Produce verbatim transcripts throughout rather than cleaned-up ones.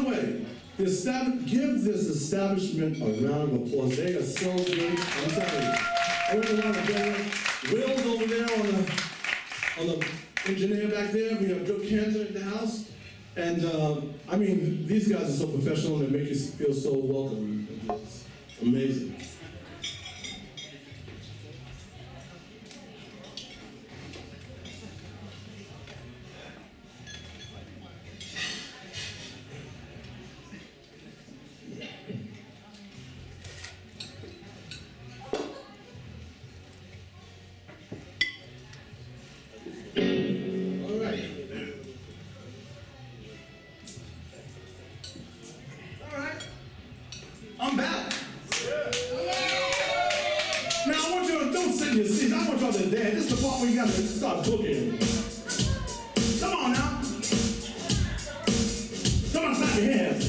the way, the estab- give this establishment a round of applause. They are so good. I'm telling you. I went around the day. Will's over there on the on the engineer back there. We have Joe Cantor in the house. And um, I mean, these guys are so professional and they make you feel so welcome. It's amazing. I'm back. Yeah. Now I want you to don't sit in your seats. I want y'all to dance. This is the part where you got to start booking. Come on now. Come on, clap your hands.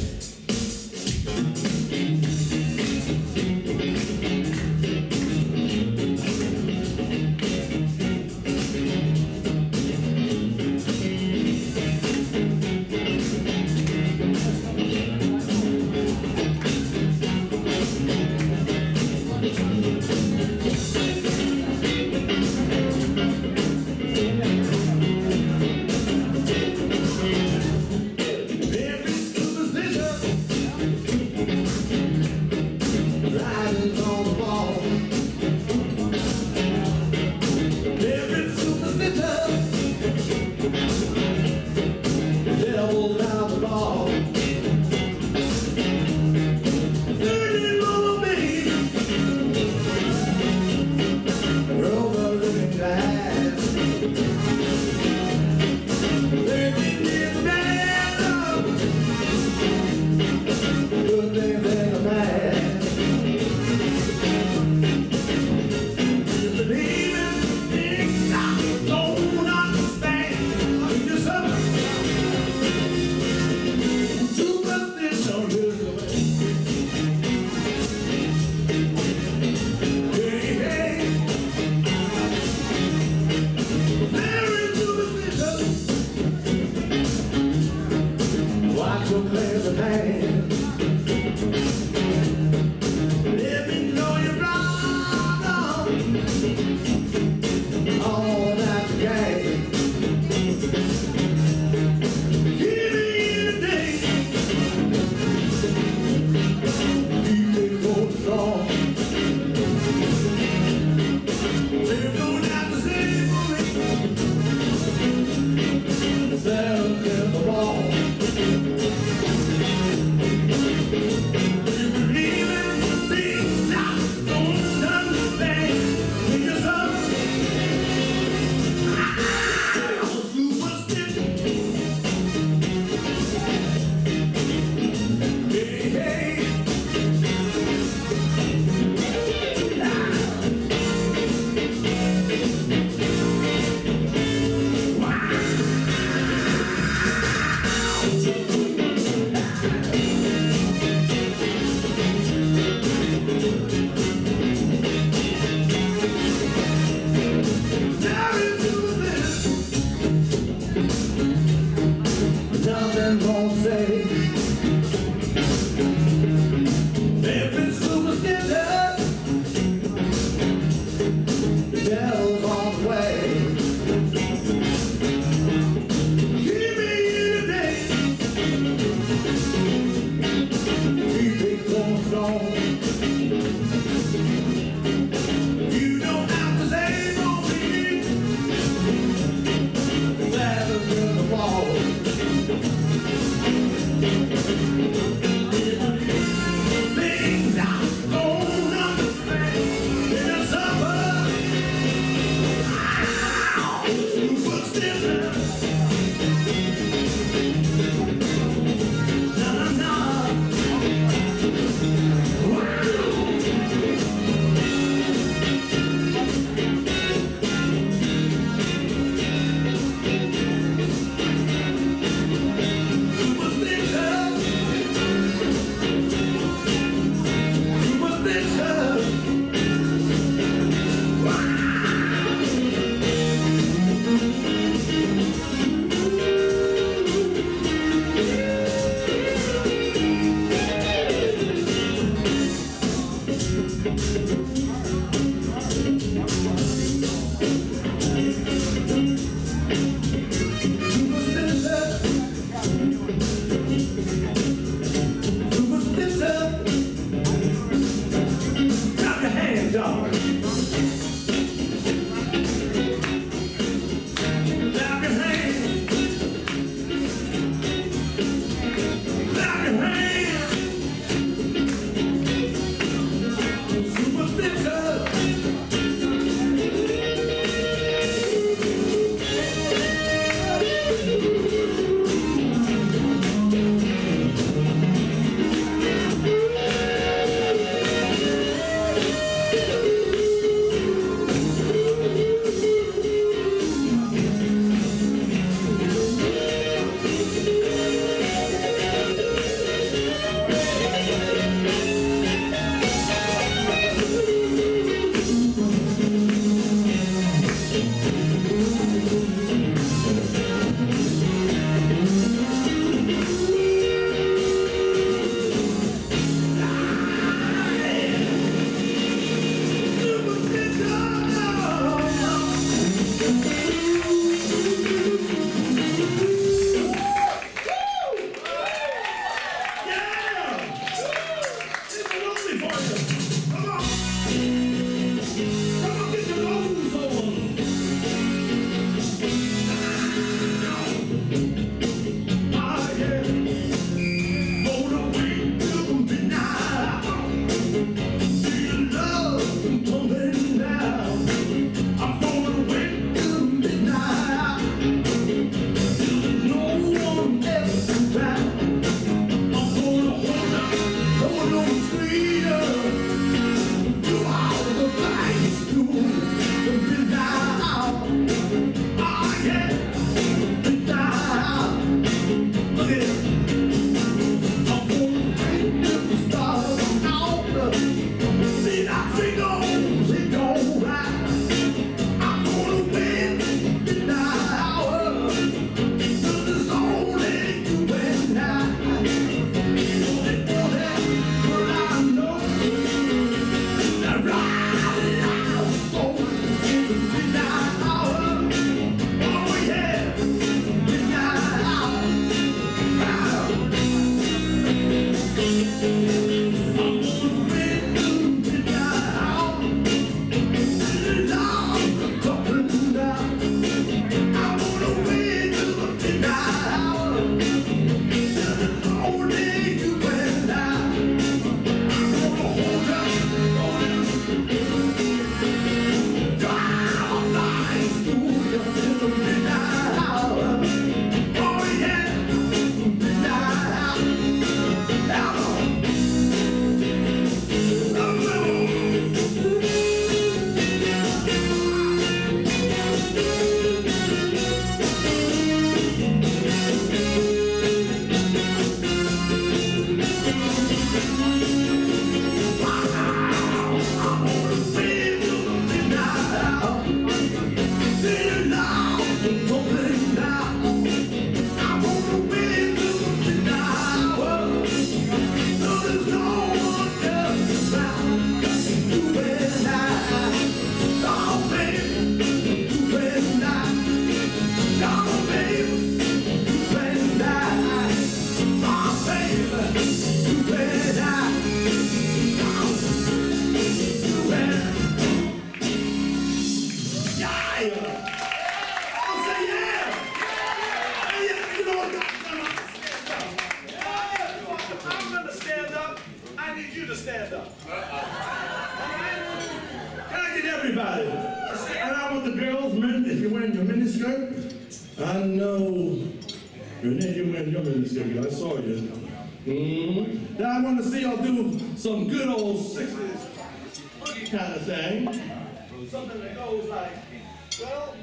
Some good old sixties kind of thing. Something that goes like, well,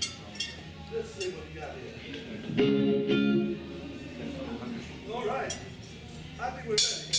let's see what we got here. All right. I think we're ready.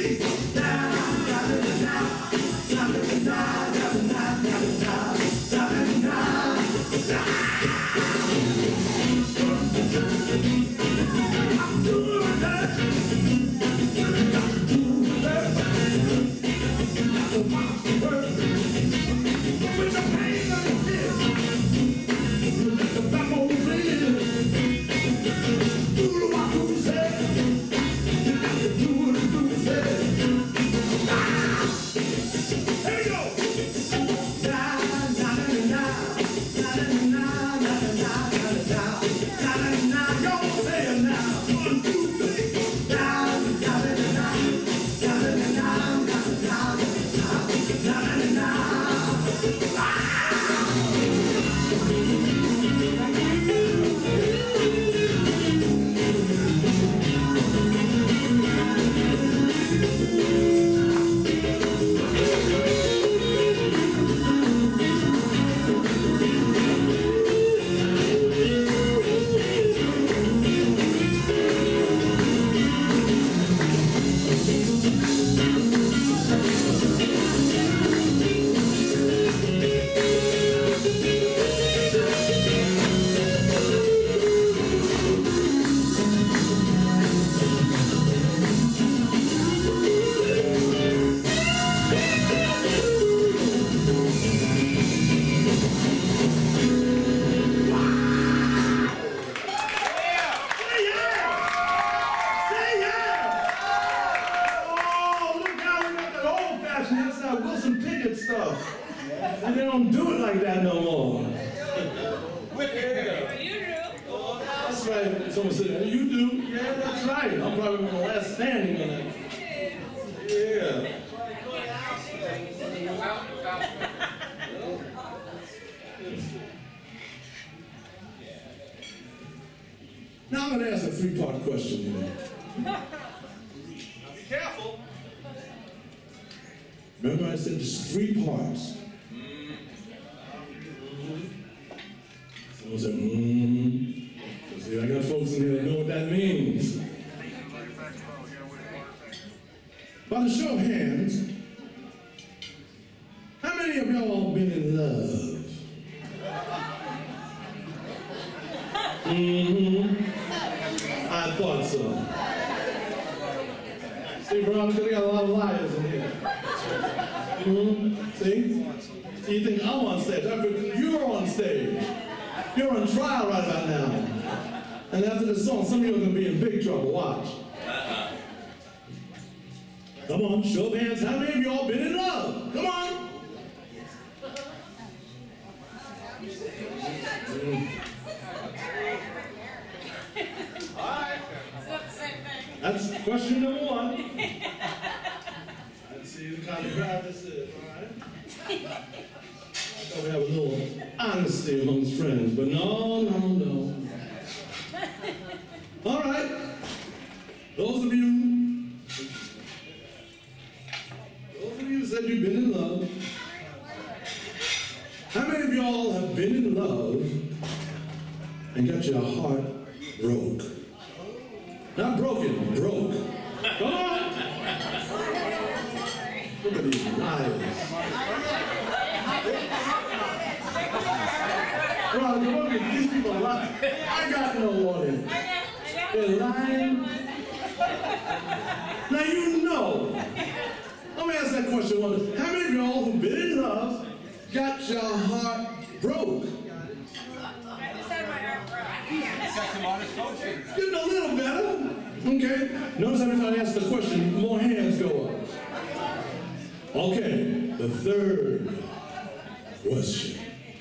And they don't do it like that no more. That's right. Someone said, you do? Yeah, that's right. I'm probably the last standing on that. Yeah. Now I'm going to ask a three-part question here. Now be careful. Remember I said there's three parts. Someone said, mm-hmm. See, I got folks in here that know what that means. By the show of hands, how many of y'all been in love? Mm-hmm. I thought so. See, Veronica, we got a lot of liars in here. Mm-hmm. See? So you think I'm on stage. You're on stage. You're on trial right about now. And after this song, some of you are going to be in big trouble. Watch. Come on, show of hands. How many of y'all been in love? Come on. Mm. All right. That's question number one. Let's see what kind of crowd this is, all right? I thought we have a little honesty amongst friends, but no, no, no. All right. Those of you, those of you who said you've been in love, how many of y'all have been in love and got your heart broke? Not broken, broke. Come on. Look at these liars. Well, look at these people lying. I got no warning. They're lying. Now you know. Let me ask that question one. How many of y'all who've been in love got your heart broke? Getting a little better. Okay. Notice every time I ask the question, more hands go up. Okay. The third question.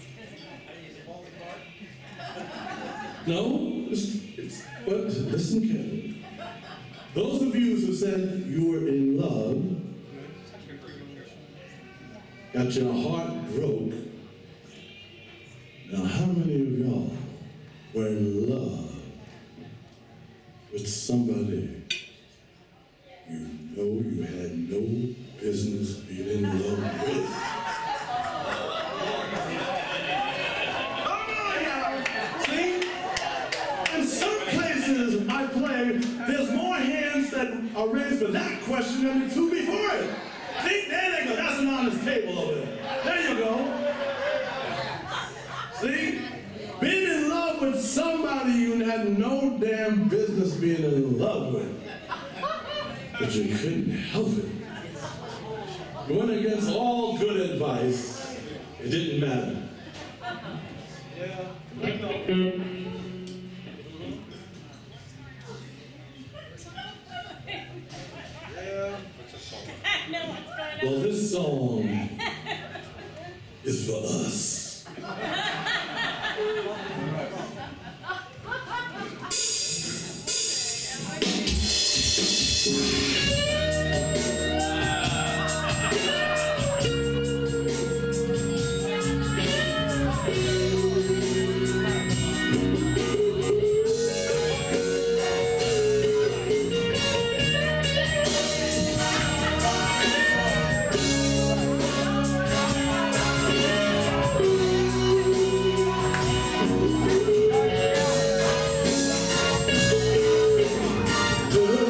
No, it's, it's, but listen carefully. Those of you who said you were in love, got your heart broke. Now, how many of y'all were in love with somebody you know you had no business being in love with? See? In some places I play, there's more hands that are ready praise for that question than the two before it. See, there they go. That's an honest table over there. There you go. See? Being in love with somebody you had no damn business being in love with. But you couldn't help it. You went against all good advice. It didn't matter. Yeah, I know. Well, this song is for us.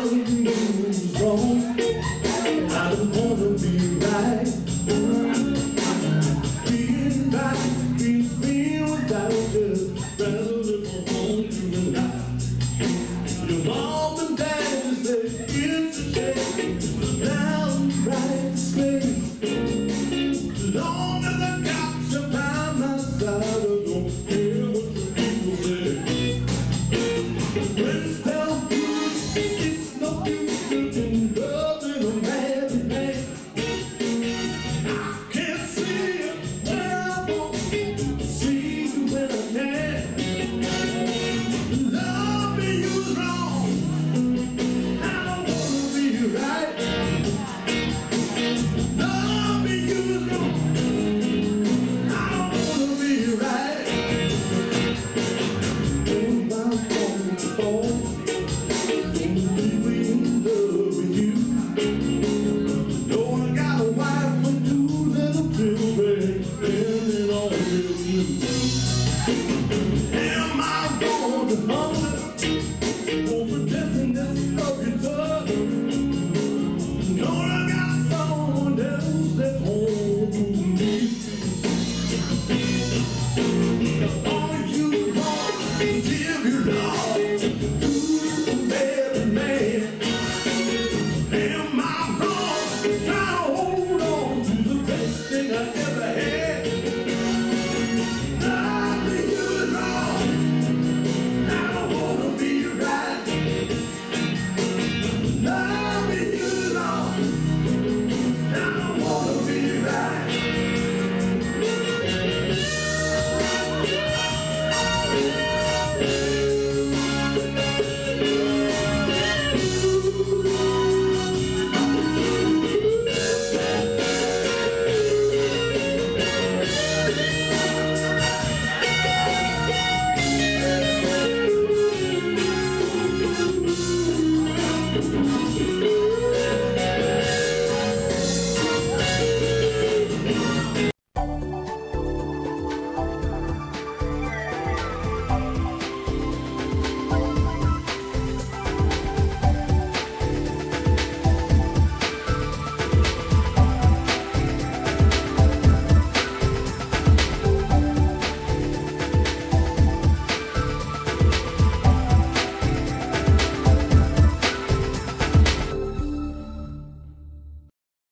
I don't wanna be right.